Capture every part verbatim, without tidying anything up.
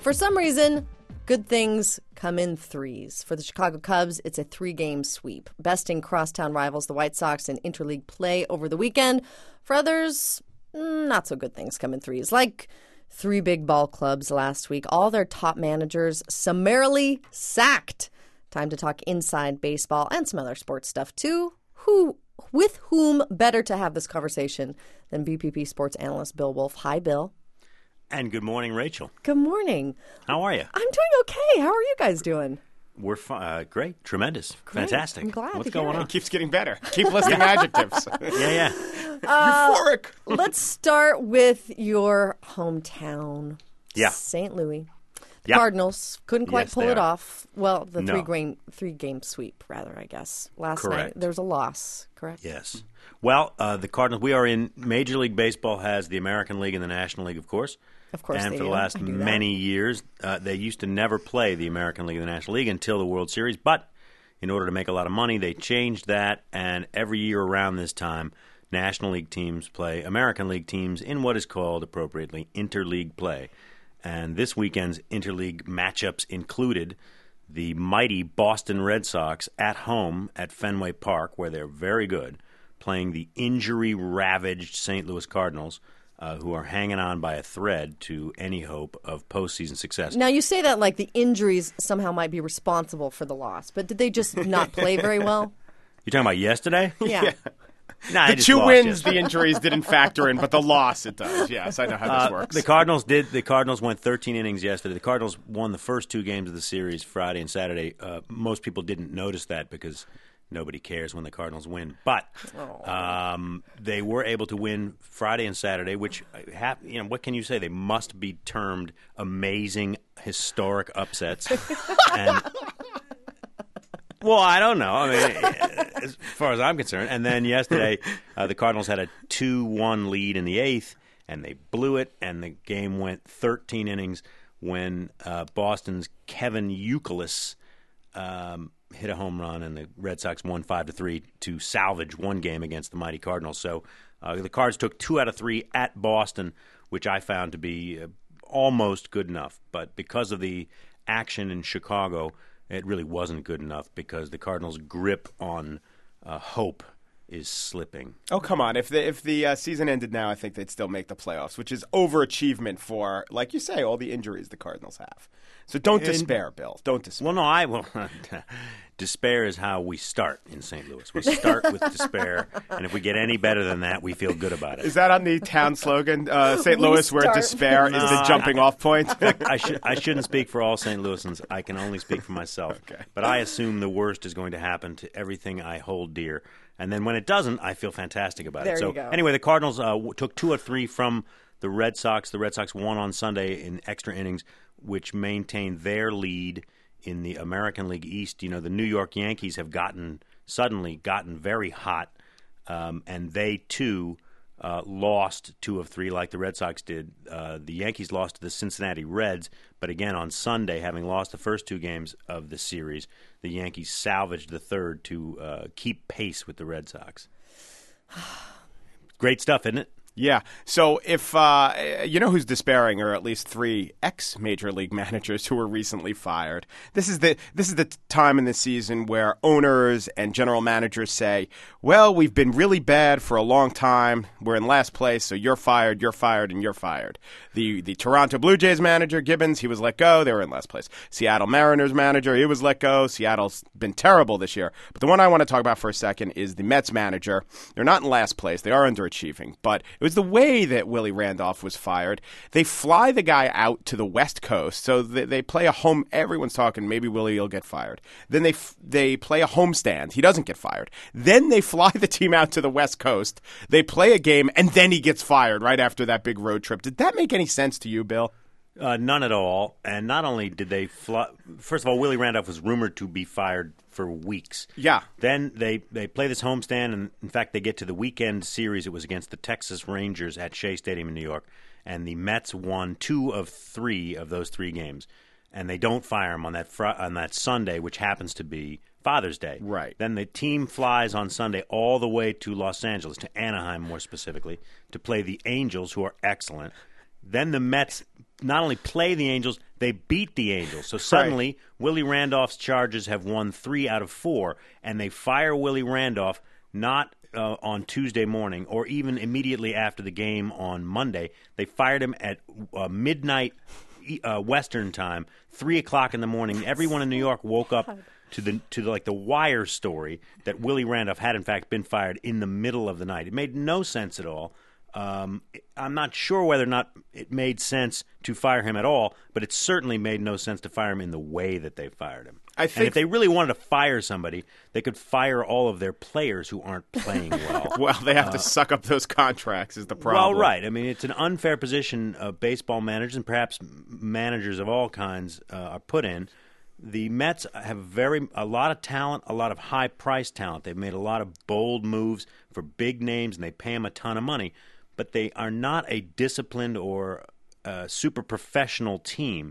For some reason, good things come in threes. For the Chicago Cubs, it's a three-game sweep, besting crosstown rivals the White Sox in interleague play over the weekend. For others, not so good things come in threes, like three big ball clubs last week. All their top managers summarily sacked. Time to talk inside baseball and some other sports stuff, too. Who, with whom better to have this conversation than B P P sports analyst Bill Wolf. Hi, Bill. And good morning, Rachel. Good morning. How are you? I'm doing okay. How are you guys doing? We're fi- uh, great, tremendous, Great. fantastic. I'm glad What's to hear going it. on? It keeps getting better. Keep listing adjectives. Yeah, yeah. Euphoric. Let's start with your hometown, Yeah. Saint Louis. The Yeah. Cardinals couldn't quite Yes, pull they it are. off. Well, the No. three game three game sweep, rather, I guess. Last night Correct. there was a loss. Correct. Yes. Well, uh, the Cardinals, we are in Major League Baseball has the American League and the National League, of course. Of course And they for the do. last I knew that. many years, uh, they used to never play the American League and the National League until the World Series. But in order to make a lot of money, they changed that. And every year around this time, National League teams play American League teams in what is called, appropriately, interleague play. And this weekend's interleague matchups included the mighty Boston Red Sox at home at Fenway Park, where they're very good, playing the injury-ravaged Saint Louis Cardinals, uh, who are hanging on by a thread to any hope of postseason success. Now you say that like the injuries somehow might be responsible for the loss, but did they just not play very well? You're talking about yesterday? Yeah. Nah, The they just two lost wins, yesterday. the injuries didn't factor in, but the loss it does. Yes, I know how this Uh, works. the Cardinals did. The Cardinals went thirteen innings yesterday. The Cardinals won the first two games of the series, Friday and Saturday. Uh, most people didn't notice that because nobody cares when the Cardinals win. But um, they were able to win Friday and Saturday, which, hap- you know, what can you say? They must be termed amazing, historic upsets. and Well, I don't know. I mean, as far as I'm concerned. And then yesterday, uh, the Cardinals had a two one lead in the eighth, and they blew it, and the game went thirteen innings when uh, Boston's Kevin Youkilis um, hit a home run, and the Red Sox won five to three to salvage one game against the mighty Cardinals. So uh, the Cards took two out of three at Boston, which I found to be uh, almost good enough. But because of the action in Chicago, it really wasn't good enough because the Cardinals' grip on uh, hope is slipping. Oh, come on. If the, if the uh, season ended now, I think they'd still make the playoffs, which is overachievement for, like you say, all the injuries the Cardinals have. So don't And- despair, Bill. Don't despair. Well, no, I will. Despair is how we start in Saint Louis. We start with despair, and if we get any better than that, we feel good about it. Is that on the town slogan, uh, Saint We Louis, where start- despair is the No. jumping off point? I should I shouldn't speak for all Saint Louisans. I can only speak for myself. Okay. But I assume the worst is going to happen to everything I hold dear, and then when it doesn't, I feel fantastic about There it. So you go. anyway, the Cardinals uh, w- took two or three from the Red Sox. The Red Sox won on Sunday in extra innings, which maintained their lead in the American League East. You know, the New York Yankees have gotten suddenly gotten very hot, um, and they too. Uh, lost two of three like the Red Sox did. Uh, the Yankees lost to the Cincinnati Reds, but again on Sunday, having lost the first two games of the series, the Yankees salvaged the third to uh, keep pace with the Red Sox. Great stuff, isn't it? Yeah. So if uh, you know who's despairing, or at least three ex-major league managers who were recently fired. This is the this is the time in the season where owners and general managers say, "Well, we've been really bad for a long time. We're in last place, so you're fired, you're fired, and you're fired." The the Toronto Blue Jays manager Gibbons, he was let go. They were in last place. Seattle Mariners manager, he was let go. Seattle's been terrible this year. But the one I want to talk about for a second is the Mets manager. They're not in last place. They are underachieving, but it was the way that Willie Randolph was fired. They fly the guy out to the West Coast, so they, they play a home. Everyone's talking maybe Willie will get fired. Then they f- they play a homestand. He doesn't get fired. Then they fly the team out to the West Coast. They play a game, and then he gets fired right after that big road trip. Did that make any sense to you, Bill? Uh, none at all. And not only did they fly, first of all, Willie Randolph was rumored to be fired for weeks. Yeah. Then they, they play this homestand, and in fact, they get to the weekend series. It was against the Texas Rangers at Shea Stadium in New York, and the Mets won two of three of those three games. And they don't fire him on that fr- on that Sunday, which happens to be Father's Day. Right. Then the team flies on Sunday all the way to Los Angeles, to Anaheim more specifically, to play the Angels, who are excellent. Then the Mets not only play the Angels, They beat the Angels. So suddenly, right. Willie Randolph's Chargers have won three out of four, and they fire Willie Randolph not uh, on Tuesday morning or even immediately after the game on Monday. They fired him at uh, midnight uh, Western time, three o'clock in the morning. Everyone in New York woke up to the to the, like the Wire story that Willie Randolph had in fact been fired in the middle of the night. It made no sense at all. Um, I'm not sure whether or not it made sense to fire him at all, but it certainly made no sense to fire him in the way that they fired him. I think and if they really wanted to fire somebody, they could fire all of their players who aren't playing well. Well, they have uh, to suck up those contracts is the problem. Well, right. I mean, it's an unfair position uh, baseball managers and perhaps managers of all kinds uh, are put in. The Mets have very a lot of talent, a lot of high-priced talent. They've made a lot of bold moves for big names, and they pay them a ton of money. But they are not a disciplined or uh, super professional team.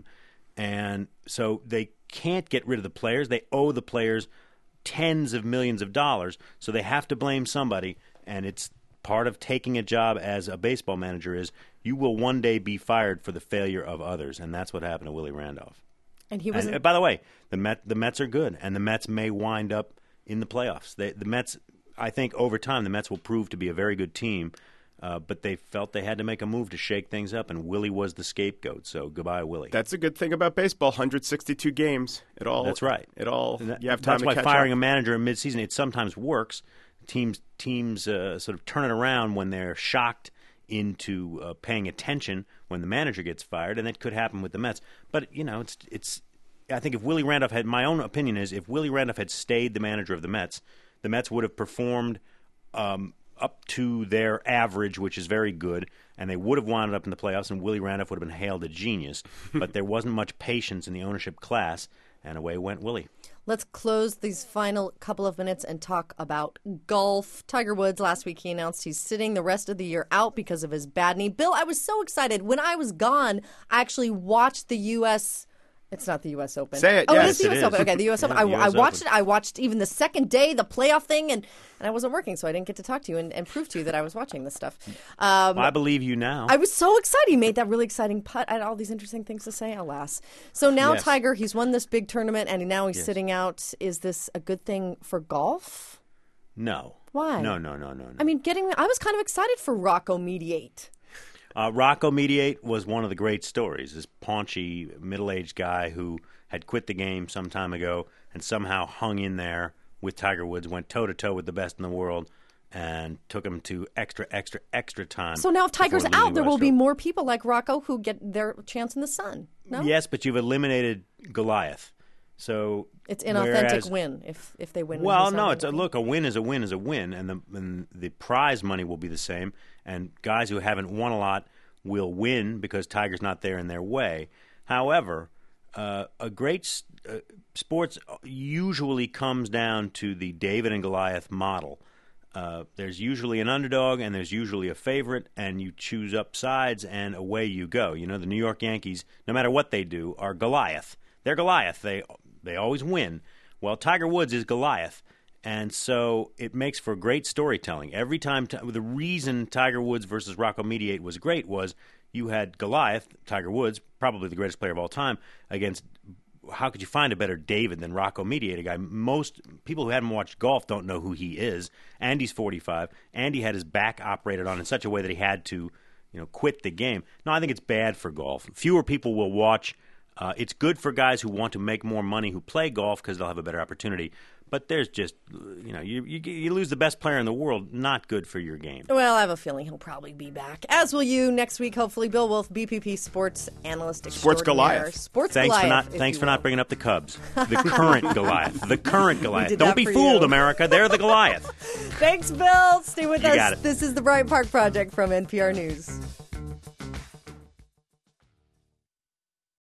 And so they can't get rid of the players. They owe the players tens of millions of dollars. So they have to blame somebody. And it's part of taking a job as a baseball manager is you will one day be fired for the failure of others. And that's what happened to Willie Randolph. And he was. And, by the way, the Met, the Mets are good. And the Mets may wind up in the playoffs. They, the Mets, I think over time, the Mets will prove to be a very good team. Uh, but they felt they had to make a move to shake things up, and Willie was the scapegoat. So goodbye, Willie. That's a good thing about baseball. one hundred sixty-two games. It all. That's right. It all. That, you have time that's to why catch firing up. a manager in midseason it sometimes works. Teams teams uh, sort of turn it around when they're shocked into uh, paying attention when the manager gets fired, and that could happen with the Mets. But you know, it's it's. I think if Willie Randolph had, my own opinion is, if Willie Randolph had stayed the manager of the Mets, the Mets would have performed. Um, up to their average, which is very good, and they would have wound up in the playoffs, and Willie Randolph would have been hailed a genius. But there wasn't much patience in the ownership class, and away went Willie. Let's close these final couple of minutes and talk about golf. Tiger Woods, last week he announced he's sitting the rest of the year out because of his bad knee. Bill, I was so excited. When I was gone, I actually watched the U S It's not the U S Open. Say it, oh, yes, it is the it U S is. Open. Okay, the U S Yeah, Open. I, the U S I watched Open. it. I watched even the second day, the playoff thing, and, and I wasn't working, so I didn't get to talk to you and, and prove to you that I was watching this stuff. Um, Well, I believe you now. I was so excited. He made that really exciting putt. I had all these interesting things to say, alas. So now Yes. Tiger, he's won this big tournament, and now he's Yes. sitting out. Is this a good thing for golf? no. Why? No, no, no, no, no. I mean, getting. I was kind of excited for Rocco Mediate. Uh, Rocco Mediate was one of the great stories. This paunchy, middle-aged guy who had quit the game some time ago and somehow hung in there with Tiger Woods, went toe-to-toe with the best in the world, and took him to extra, extra, extra time. So now if Tiger's before out, losing there by a will be stroke. more people like Rocco who get their chance in the sun. No? Yes, but you've eliminated Goliath. So It's an authentic whereas- win if if they win. Well, his no, own it's a, game. look. A win is a win is a win, and the and the prize money will be the same. And guys who haven't won a lot will win because Tiger's not there in their way. However, uh, a great s- uh, sports usually comes down to the David and Goliath model. Uh, there's usually an underdog and there's usually a favorite, and you choose up sides and away you go. You know, the New York Yankees, no matter what they do, are Goliath. They're Goliath. They they always win. Well, Tiger Woods is Goliath, and so it makes for great storytelling. Every time, t- the reason Tiger Woods versus Rocco Mediate was great was you had Goliath, Tiger Woods, probably the greatest player of all time, against. How could you find a better David than Rocco Mediate, a guy most people who haven't watched golf don't know who he is. Andy's forty-five. Andy had his back operated on in such a way that he had to, you know, quit the game. No, I think it's bad for golf. Fewer people will watch. Uh, it's good for guys who want to make more money who play golf because they'll have a better opportunity. But there's just, you know, you, you you lose the best player in the world, not good for your game. Well, I have a feeling he'll probably be back, as will you next week. Hopefully, Bill Wolf, B P P sports analyst Sports extraordinaire. Goliath. Sports Thanks Goliath. for not if thanks you for will. not bringing up the Cubs. The current Goliath. The current Goliath. did Don't that be for fooled, you. America. They're the Goliath. Thanks, Bill. Stay with You us. got it. This is the Bryant Park Project from N P R News.